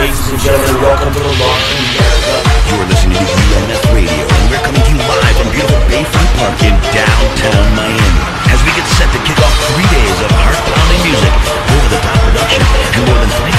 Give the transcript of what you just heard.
ladies and gentlemen, welcome to the Law in America. You're listening to UMF Radio, and we're coming to you live from beautiful Bayfront Park in downtown Miami. As we get set to kick off 3 days of heart-pounding music, over-the-top production, and more than 3